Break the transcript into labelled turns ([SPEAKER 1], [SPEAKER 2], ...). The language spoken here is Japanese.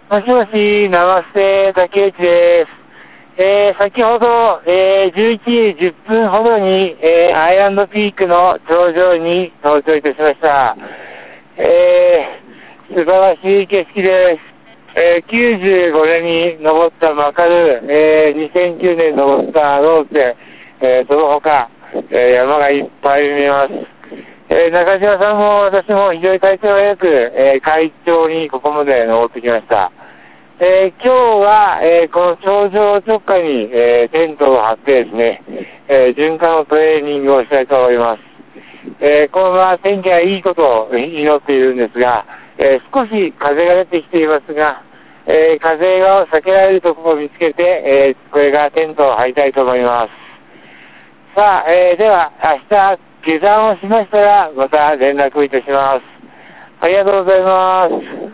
[SPEAKER 1] もしもし、ナマステ、竹内です。先ほど、11時10分ほどに、アイランドピークの頂上に登頂いたしました。素晴らしい景色です。95年に登ったマカル、2009年に登ったローテ、その他、山がいっぱい見えます。中島さんも私も非常に体調が良く、快調にここまで登ってきました。今日は、この頂上直下に、テントを張ってですね、循環のトレーニングをしたいと思います。このまま天気がいいことを祈っているんですが、少し風が出てきていますが、風が避けられるところを見つけて、これからテントを張りたいと思います。さあ、では明日下山をしましたらまた連絡いたします。ありがとうございます。